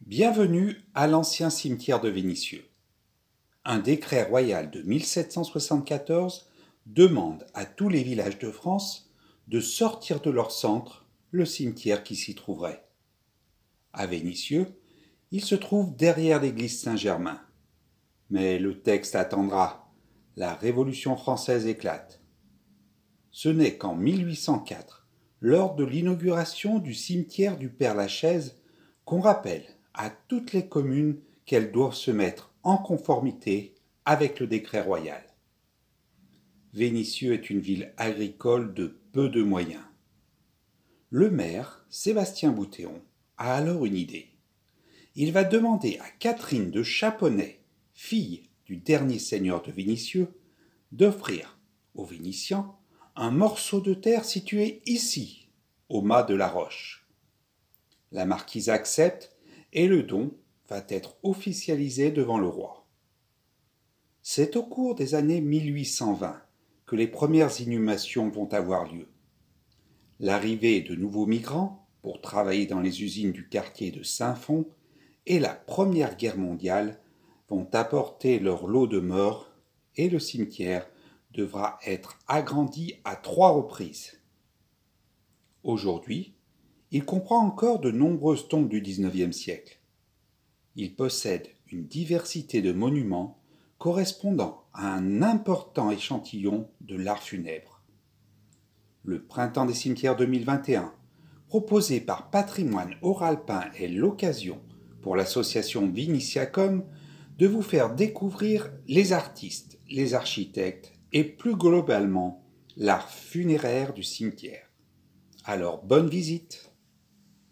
Bienvenue à l'ancien cimetière de Vénissieux. Un décret royal de 1774 demande à tous les villages de France de sortir de leur centre le cimetière qui s'y trouverait. À Vénissieux, il se trouve derrière l'église Saint-Germain. Mais le texte attendra. La Révolution française éclate. Ce n'est qu'en 1804, lors de l'inauguration du cimetière du Père-Lachaise, qu'on rappelle à toutes les communes qu'elles doivent se mettre en conformité avec le décret royal. Vénissieux est une ville agricole de peu de moyens. Le maire, Sébastien Boutéon, a alors une idée. Il va demander à Catherine de Chaponnet, fille du dernier seigneur de Vénissieux, d'offrir aux Vénitiens un morceau de terre situé ici, au mât de la Roche. La marquise accepte et le don va être officialisé devant le roi. C'est au cours des années 1820 que les premières inhumations vont avoir lieu. L'arrivée de nouveaux migrants pour travailler dans les usines du quartier de Saint-Fond et la Première Guerre mondiale vont apporter leur lot de morts et le cimetière devra être agrandi à 3 reprises. Aujourd'hui, il comprend encore de nombreuses tombes du XIXe siècle. Il possède une diversité de monuments correspondant à un important échantillon de l'art funèbre. Le Printemps des cimetières 2021, proposé par Patrimoine Haut-Ralpin, est l'occasion pour l'association Viniciacom de vous faire découvrir les artistes, les architectes et plus globalement l'art funéraire du cimetière. Alors bonne visite!